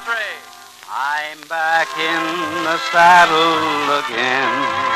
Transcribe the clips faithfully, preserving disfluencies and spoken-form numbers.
Autry. I'm back in the saddle again,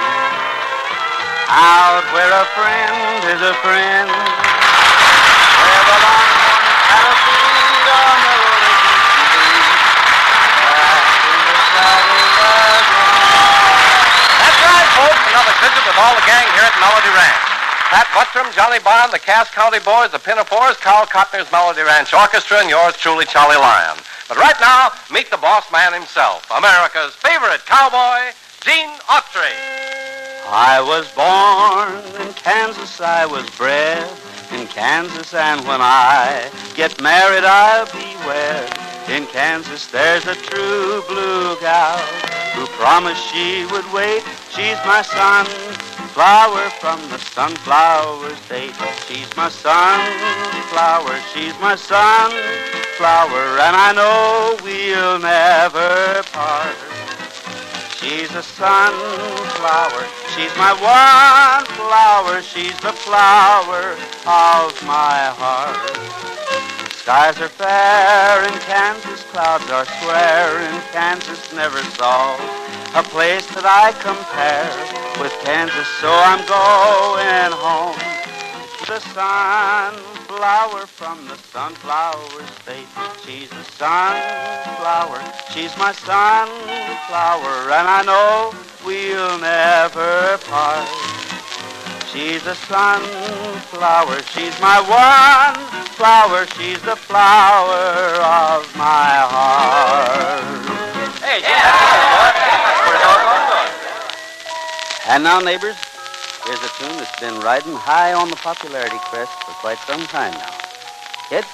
out where a friend is a friend, where the longhorn cattle feed on the rolling sea. Back in the saddle again. That's right, folks. Another visit with all the gang here at Melody Ranch. Pat Buttram, Johnny Bond, the Cass County Boys, the Pinafores, Carl Cotner's Melody Ranch Orchestra, and yours truly, Charlie Lyon. But right now, meet the boss man himself, America's favorite cowboy, Gene Autry. I was born in Kansas, I was bred in Kansas, and when I get married, I'll be wed. In Kansas, there's a true blue gal who promised she would wait. She's my sunflower from the sunflower state. She's my sunflower, she's my sunflower, and I know we'll never part. She's a sunflower, she's my one flower, she's the flower of my heart. Skies are fair in Kansas, clouds are square in Kansas, never saw a place that I compare with Kansas, so I'm going home. The sunflower from the sunflower state. She's a sunflower, she's my sunflower, and I know we'll never part. She's a sunflower, she's my one flower, she's the flower of my heart. Hey, Gene, that's pretty good. And now, neighbors, here's a tune that's been riding high on the popularity crest for quite some time now. Kids?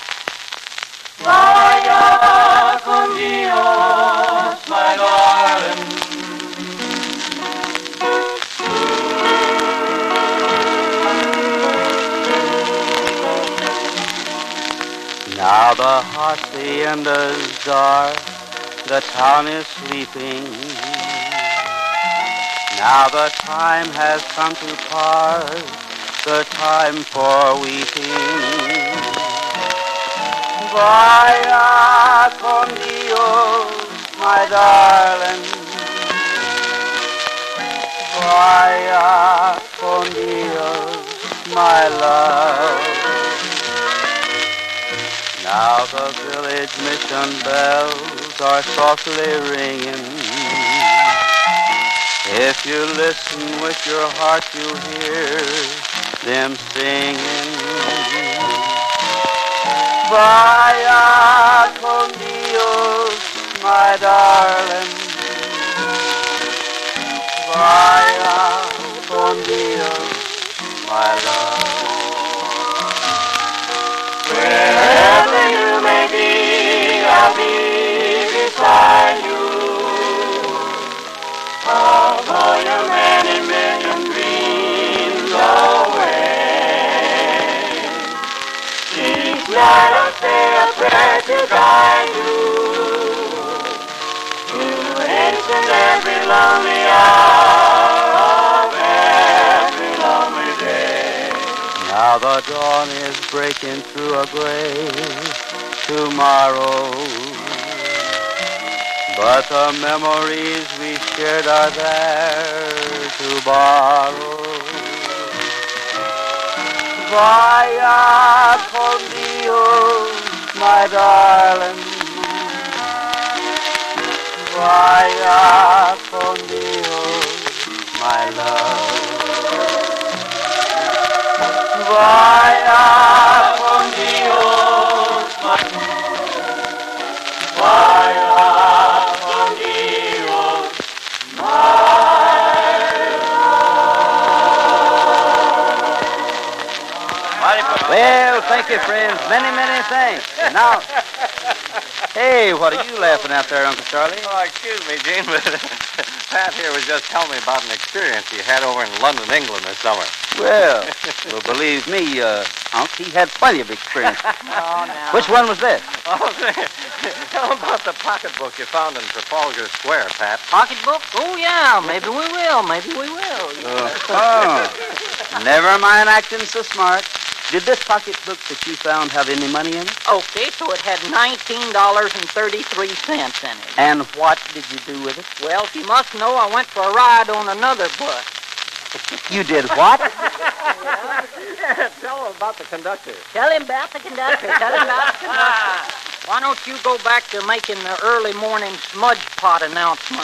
Vaya con Dios, my darling. Now the hacienda's dark, the town is sleeping. Now the time has come to part, the time for weeping. Vaya con Dios, my darling. Vaya con Dios, my love. Now the village mission bells are softly ringing. If you listen with your heart, you hear them singing. Vaya con Dios, my darling. Vaya con Dios, my love. Wherever you may be, I'll be beside you. Although you're many million dreams away, each night I'll say a prayer to guide you through each and every lonely hour of every lonely day. Now the dawn is breaking through a gray tomorrow, but the memories we shared are there to borrow. Vaya con Dios, my darling. Vaya con Dios, my love. Vaya con Dios, my Vaya con Dios, well, thank you, friends. Many, many thanks. Now, hey, what are you laughing at there, Uncle Charlie? Oh, excuse me, Gene, but Pat here was just telling me about an experience he had over in London, England this summer. Well, well believe me, uh, Unc, he had plenty of experience. Oh, now. Which one was this? Oh, tell him about the pocketbook you found in Trafalgar Square, Pat. Pocketbook? Oh, yeah. Maybe we will. Maybe we will. Uh, oh. Never mind acting so smart. Did this pocketbook that you found have any money in it? Okay, so it had nineteen dollars and thirty-three cents in it. And what did you do with it? Well, if you must know, I went for a ride on another bus. You did what? Tell him about the conductor. Tell him about the conductor. Tell him about the conductor. Why don't you go back to making the early morning smudge pot announcement?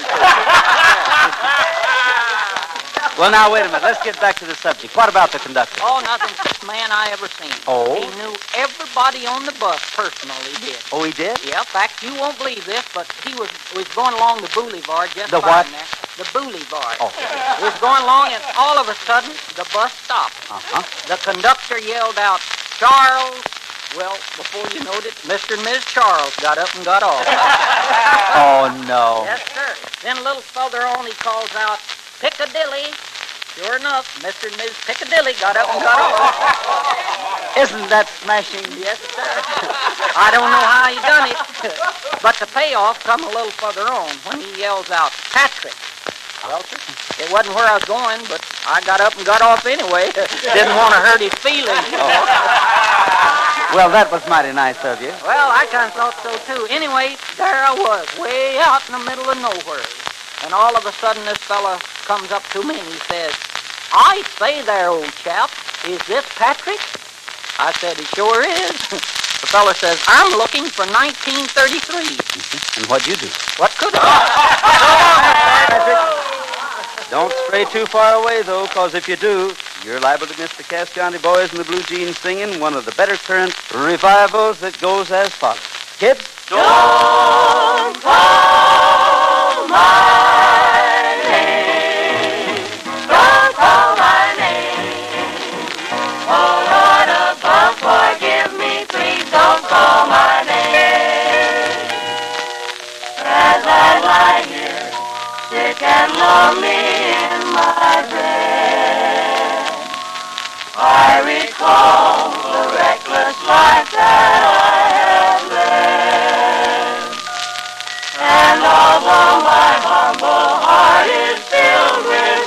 Well, now, wait a minute. Let's get back to the subject. What about the conductor? Oh, nothing. Best man I ever seen. Oh? He knew everybody on the bus personally, he did. Oh, he did? Yeah, in fact, you won't believe this, but he was was going along the boulevard just The fine what? there. The boulevard. Oh. He was going along, and all of a sudden, the bus stopped. Uh-huh. The conductor yelled out, "Charles!" Well, before you knowed it, Mister and Missus Charles got up and got off. Oh, no. Yes, sir. Then a little further on, he calls out, "Piccadilly!" Sure enough, Mister and Missus Piccadilly got up and got off. Isn't that smashing? Yes, sir. I don't know how he done it, but the payoff come a little further on when he yells out, "Patrick!" Well, sir, it wasn't where I was going, but I got up and got off anyway. Didn't want to hurt his feelings. Well, that was mighty nice of you. Well, I kind of thought so, too. Anyway, there I was, way out in the middle of nowhere. And all of a sudden, this fella comes up to me and he says, "I say there, old chap, is this Patrick?" I said, "He sure is." The fella says, "I'm looking for nineteen thirty-three. And what'd you do? What could I? Don't stray too far away, though, because if you do, you're liable to miss the Cass County Boys and the Blue Jeans singing one of the better current revivals that goes as follows. Kids? Don't call my name. Don't call my name. Oh, Lord above, forgive me. Please don't call my name. As I lie here, sick and lonely in my bed, I recall the reckless life that I have led. And although my humble heart is filled with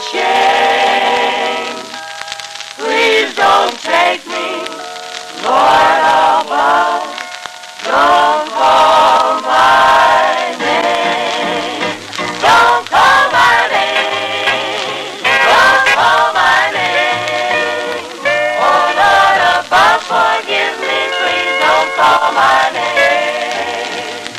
shame, please don't take me, Lord above, don't call my name. Don't call my name. Don't call my name. Oh, Lord above, forgive me, please don't call my name.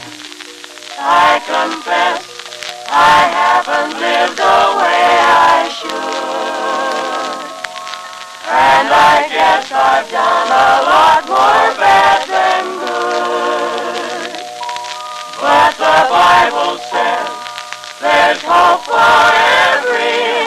I confess I haven't lived the way I should, and I guess I've done a lot more bad than good. But the Bible says there's hope for every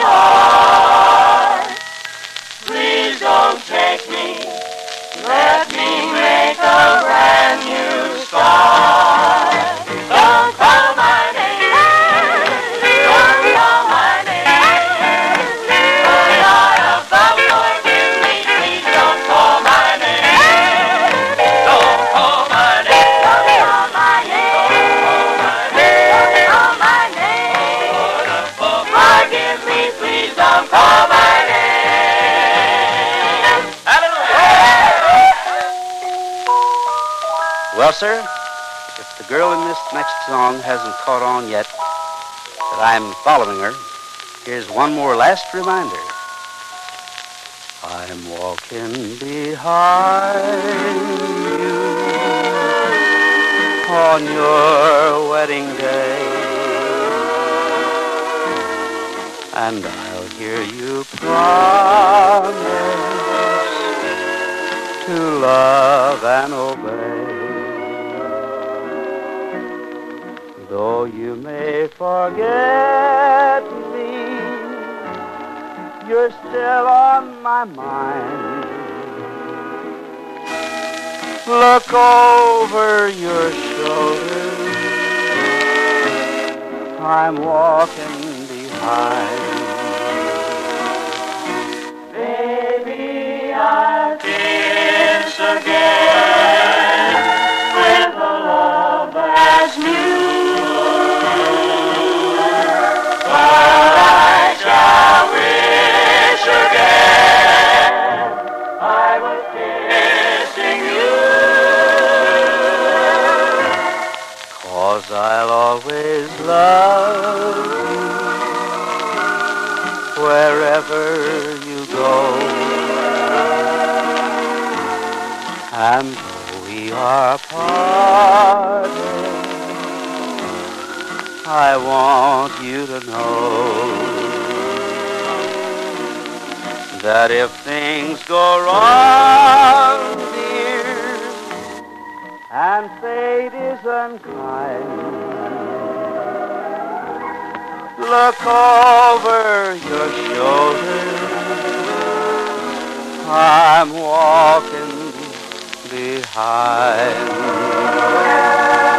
heart. Please don't take me. Let me make a brand new start. Don't call my name. Don't call my name. Oh, Lord above, forgive me. Please don't call my name. Don't call my name. Don't call my name. Don't call my name. Lord above, forgive me. Please don't call my name. Well, sir, if the girl in this next song hasn't caught on yet that I'm following her, here's one more last reminder. I'm walking behind you on your wedding day, and I'll hear you promise to love and obey. Though you may forget me, you're still on my mind. Look over your shoulder, I'm walking behind. Baby, I'll kiss again with a love as new. But I shall wish again I was dead. I'll always love you wherever you go. And though we are parted, I want you to know that if things go wrong, dear, and fate is unkind, look over your shoulder. I'm walking behind.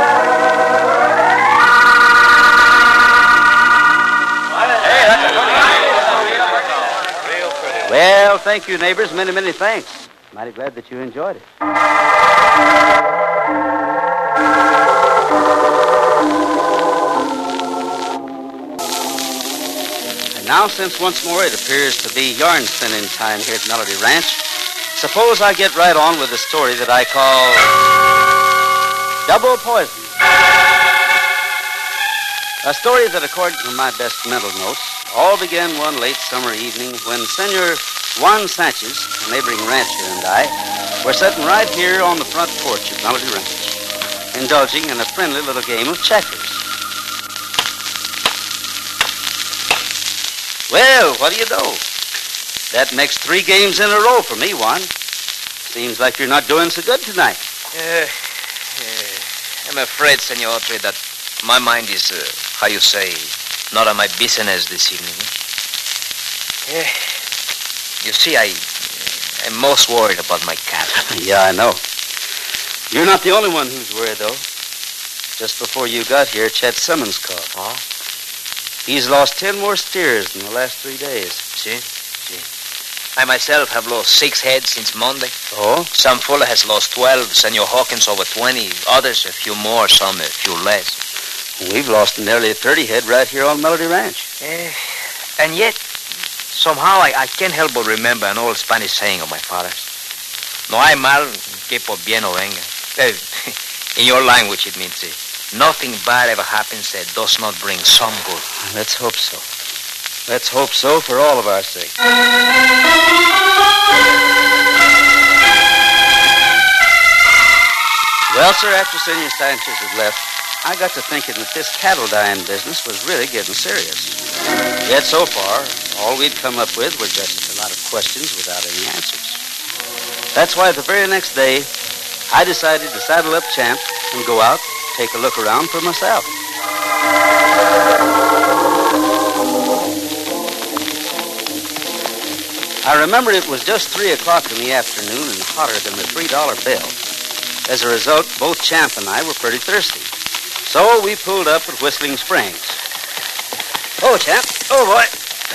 Well, thank you, neighbors. Many, many thanks. Mighty glad that you enjoyed it. And now, since once more it appears to be yarn spinning time here at Melody Ranch, suppose I get right on with the story that I call Double Poison. A story that, according to my best mental notes, all began one late summer evening when Senor Juan Sanchez, a neighboring rancher, and I were sitting right here on the front porch of Melody Ranch, indulging in a friendly little game of checkers. Well, what do you know? That makes three games in a row for me, Juan. Seems like you're not doing so good tonight. Uh, uh, I'm afraid, Senor Autry, that my mind is, uh, how you say, not on my business this evening. Uh, you see, I, uh, I'm most worried about my cat. Yeah, I know. You're not the only one who's worried, though. Just before you got here, Chet Simmons called. Oh? He's lost ten more steers in the last three days. See? See. I myself have lost six heads since Monday. Oh? Some fella has lost twelve, Senor Hawkins over twenty, others a few more, some a few less. We've lost nearly thirty head right here on Melody Ranch. Uh, and yet, somehow I, I can't help but remember an old Spanish saying of my father's. No hay mal que por bien no venga. Uh, in your language it means uh, nothing bad ever happens that does not bring some good. Let's hope so. Let's hope so for all of our sake. Well, sir, after Senor Sanchez had left, I got to thinking that this cattle dyeing business was really getting serious. Yet so far, all we'd come up with were just a lot of questions without any answers. That's why the very next day, I decided to saddle up Champ and go out, take a look around for myself. I remember it was just three o'clock in the afternoon and hotter than the three-dollar bill. As a result, both Champ and I were pretty thirsty. So we pulled up at Whistling Springs. Oh, Champ. Oh, boy.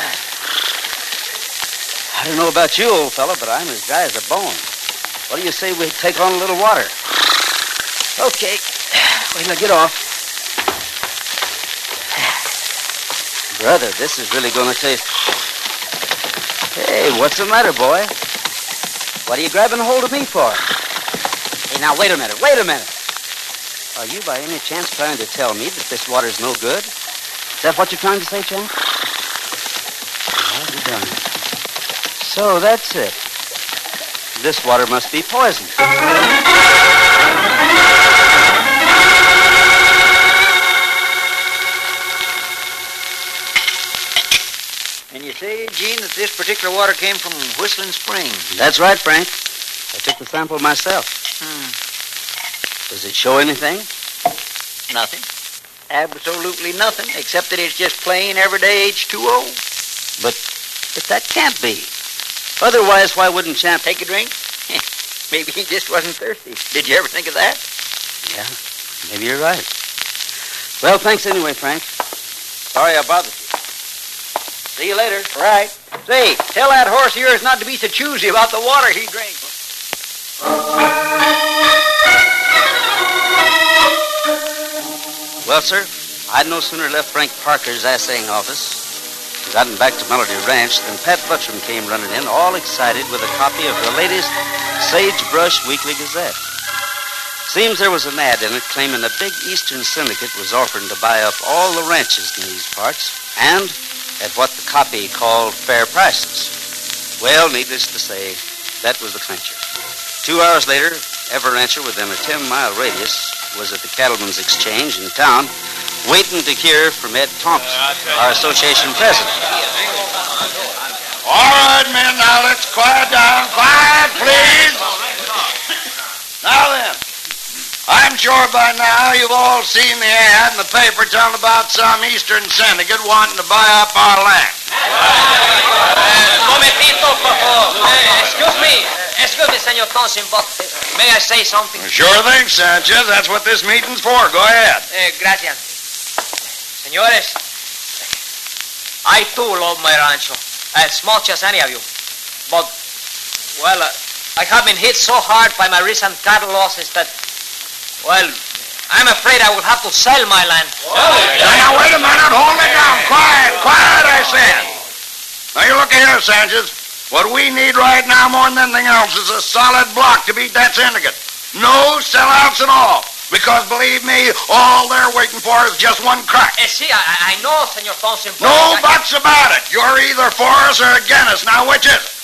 I don't know about you, old fella, but I'm as dry as a bone. What do you say we take on a little water? Okay. Wait till I get off. Brother, this is really going to taste... Hey, what's the matter, boy? What are you grabbing hold of me for? Hey, now, wait a minute. Wait a minute. Are you by any chance trying to tell me that this water's no good? Is that what you're trying to say, Champ? Well, you're done. So that's it. This water must be poison. And you say, Gene, that this particular water came from Whistling Springs? That's right, Frank. I took the sample myself. Hmm. Does it show anything? Nothing. Absolutely nothing, except that it's just plain, everyday H two O. But, but that can't be. Otherwise, why wouldn't Champ... Take a drink? Maybe he just wasn't thirsty. Did you ever think of that? Yeah, maybe you're right. Well, thanks anyway, Frank. Sorry I bothered you. See you later. Right. Say, tell that horse of yours not to be so choosy about the water he drinks. Well, sir, I'd no sooner left Frank Parker's assaying office and gotten back to Melody Ranch than Pat Buttram came running in, all excited with a copy of the latest Sagebrush Weekly Gazette. Seems there was an ad in it claiming a big Eastern syndicate was offering to buy up all the ranches in these parts, and at what the copy called fair prices. Well, needless to say, that was the clincher. Two hours later, every rancher within a ten-mile radius was at the Cattlemen's Exchange in town, waiting to hear from Ed Thompson, our association president. All right, men, now let's quiet down. Quiet, please. Now then, I'm sure by now you've all seen the ad in the paper telling about some Eastern syndicate wanting to buy up our land. Uh, momentito, por favor. Uh, excuse me. Excuse me, Senor Thompson, but uh, may I say something? Sure thing, Sanchez. That's what this meeting's for. Go ahead. Uh, gracias. Señores, I too love my rancho as much as any of you. But, well, uh, I have been hit so hard by my recent cattle losses that, well, I'm afraid I will have to sell my land. Now, wait a minute. Hold it down. Quiet. Quiet, I said. Now, you look here, Sanchez. What we need right now more than anything else is a solid block to beat that syndicate. No sellouts at all. Because, believe me, all they're waiting for is just one crack. Eh, see, I, I know, Senor Thompson. No I... buts about it. You're either for us or against us. Now, which is it?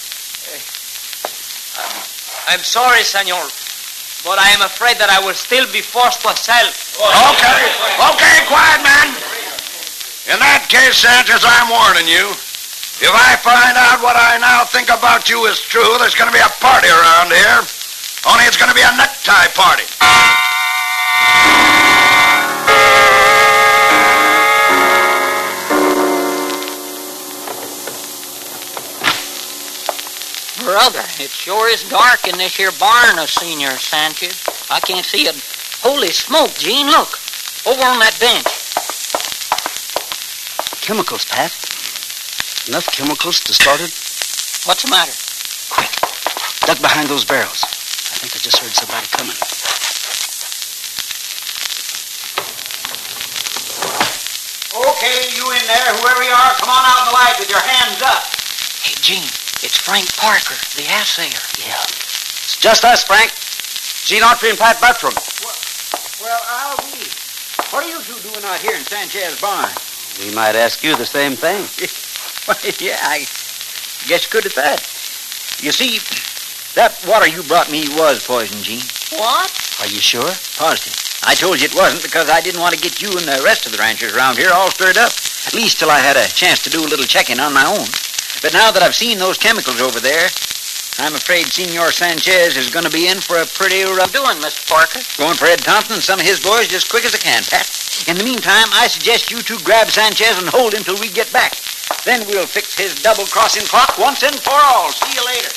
I'm sorry, Senor, but I am afraid that I will still be forced to sell. Okay. Okay, quiet, man. In that case, Sanchez, I'm warning you. If I find out what I now think about you is true, there's going to be a party around here. Only it's going to be a necktie party. Brother, it sure is dark in this here barn of Senor Sanchez. I can't see a... Holy smoke, Gene, look. Over on that bench. Chemicals, Pat. Enough chemicals to start it? What's the matter? Quick. Duck behind those barrels. I think I just heard somebody coming. Okay, you in there, whoever you are, come on out in the light with your hands up. Hey, Gene, it's Frank Parker, the assayer. Yeah. It's just us, Frank. Gene Autry and Pat Buttram. Well, well, I'll be. What are you two doing out here in Sanchez barn? We might ask you the same thing. Well, yeah, I guess good at that. You see, that water you brought me was poison, Gene. What? Are you sure? Positive. I told you it wasn't because I didn't want to get you and the rest of the ranchers around here all stirred up. At least till I had a chance to do a little checking on my own. But now that I've seen those chemicals over there, I'm afraid Senor Sanchez is going to be in for a pretty rough doing, Mister Parker. Going for Ed Thompson and some of his boys just quick as I can, Pat. In the meantime, I suggest you two grab Sanchez and hold him till we get back. Then we'll fix his double-crossing clock once and for all. See you later.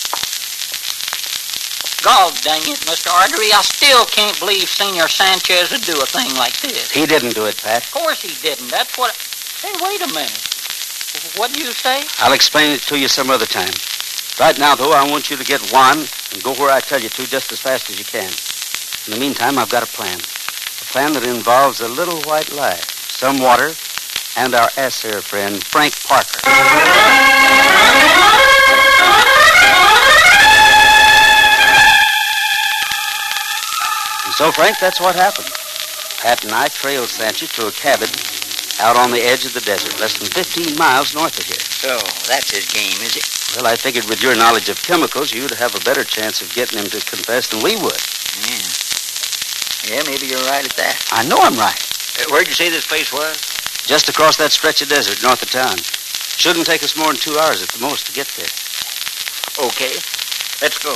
God dang it, Mister Artery, I still can't believe Senor Sanchez would do a thing like this. He didn't do it, Pat. Of course he didn't. That's what... Hey, wait a minute. What do you say? I'll explain it to you some other time. Right now, though, I want you to get Juan and go where I tell you to just as fast as you can. In the meantime, I've got a plan. A plan that involves a little white lie, some water, and our assayer friend, Frank Parker. And so, Frank, that's what happened. Pat and I trailed Sanchez to a cabin out on the edge of the desert, less than fifteen miles north of here. So, that's his game, is it? Well, I figured with your knowledge of chemicals, you'd have a better chance of getting him to confess than we would. Yeah. Yeah, maybe you're right at that. I know I'm right. Uh, where'd you say this place was? Just across that stretch of desert north of town. Shouldn't take us more than two hours at the most to get there. Okay. Let's go.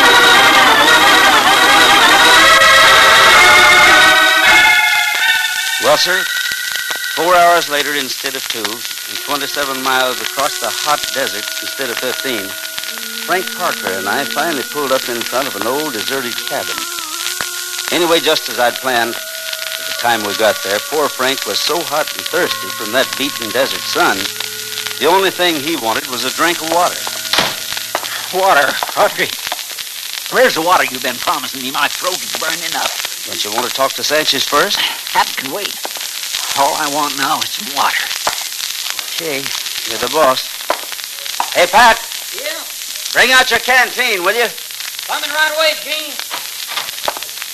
Well, sir, four hours later instead of two, and twenty-seven miles across the hot desert instead of fifteen, Frank Parker and I finally pulled up in front of an old deserted cabin. Anyway, just as I'd planned, at the time we got there, poor Frank was so hot and thirsty from that beaten desert sun, the only thing he wanted was a drink of water. Water, Audrey. Where's the water you've been promising me? My throat is burning up. Don't you want to talk to Sanchez first? That can wait. All I want now is some water. Okay, you're the boss. Hey, Pat. Yeah? Bring out your canteen, will you? Coming right away, Gene.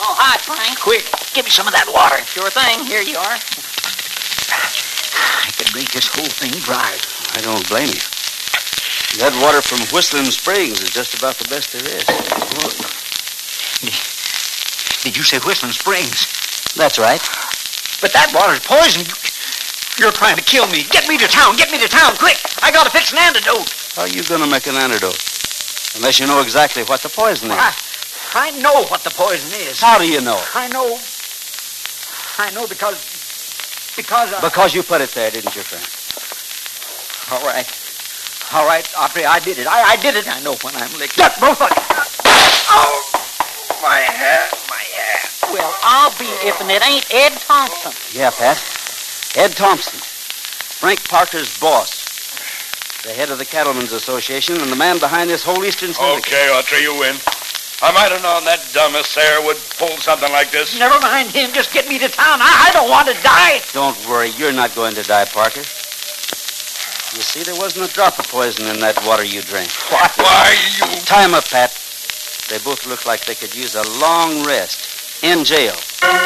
Oh, hi, Frank. Quick, give me some of that water. Sure thing. Here you are. I could drink this whole thing dry. I don't blame you. That water from Whistling Springs is just about the best there is. Did you say Whistling Springs? That's right. But that water's poison. You're trying to kill me. Get me to town. Get me to town, quick. I gotta fix an antidote. How are you going to make an antidote? Unless you know exactly what the poison is. I, I know what the poison is. How do you know? I know. I know because... Because I... Because you put it there, didn't you, Frank? All right. All right, Opry, I did it. I, I did it. I know when I'm licked. Look, both of you. Oh, my head, my head. Well, I'll be if and it ain't Ed Thompson. Yeah, Pat. Ed Thompson. Frank Parker's boss. The head of the Cattlemen's Association and the man behind this whole Eastern Syndicate. Okay, Autry, you win. I might have known that dumb Sarah would pull something like this. Never mind him. Just get me to town. I, I don't want to die. Don't worry. You're not going to die, Parker. You see, there wasn't a drop of poison in that water you drank. Why, why you... Tie 'em up, Pat. They both look like they could use a long rest in jail.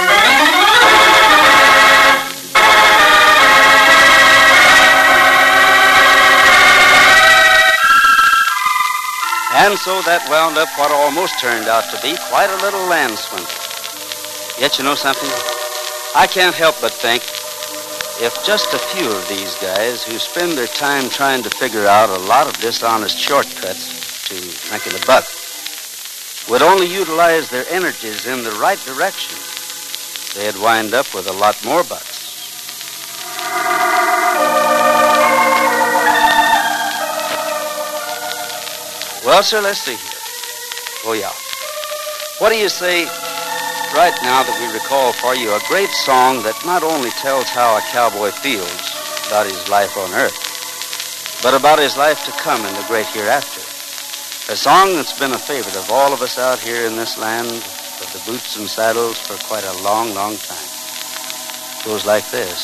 And so that wound up what almost turned out to be quite a little land swindle. Yet you know something? I can't help but think if just a few of these guys who spend their time trying to figure out a lot of dishonest shortcuts to making a buck would only utilize their energies in the right direction, they'd wind up with a lot more bucks. Well, sir, let's see here. Oh, yeah. What do you say right now that we recall for you a great song that not only tells how a cowboy feels about his life on earth, but about his life to come in the great hereafter. A song that's been a favorite of all of us out here in this land of the boots and saddles for quite a long, long time. It goes like this.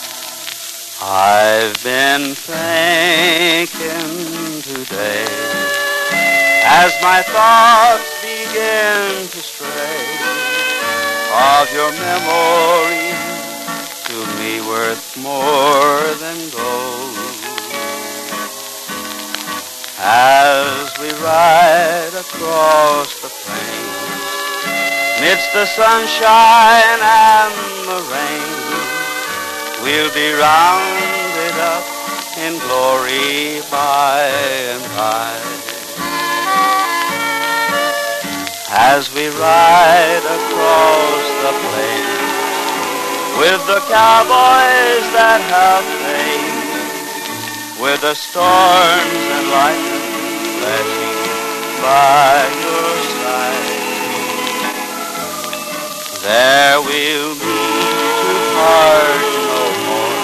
I've been thinking today as my thoughts begin to stray of your memory, to me worth more than gold. As we ride across the plains, midst the sunshine and the rain, we'll be rounded up in glory by and by. As we ride across the plains with the cowboys that have famed, with the storms and lightning flashing by your side, there we'll meet to part no more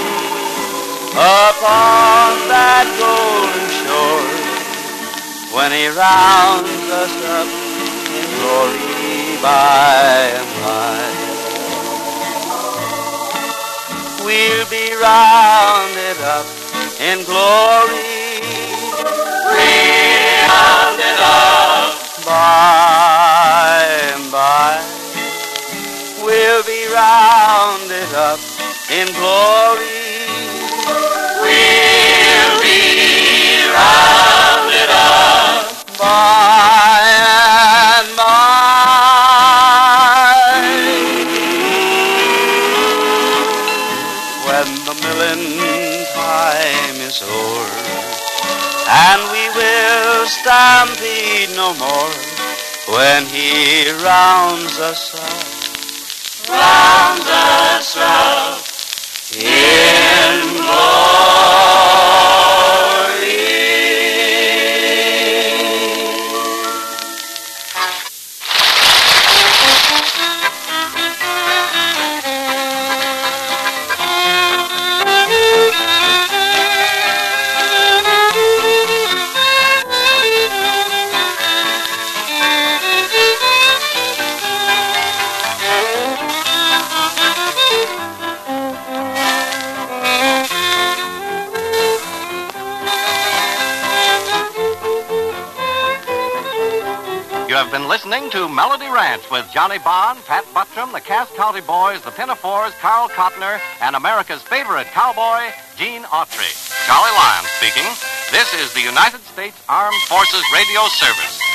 upon that golden shore when he rounds us up in glory by and by. We'll be rounded up in glory, rounded up by and by. We'll be rounded up in glory. We'll be rounded up by and by. When the milling time is o'er, and we will stampede no more, when he rounds us up, rounds us up in glory. have been listening to Melody Ranch with Johnny Bond, Pat Buttram, the Cass County Boys, the Pinafores, Carl Cotner, and America's favorite cowboy, Gene Autry. Charlie Lyon speaking. This is the United States Armed Forces Radio Service.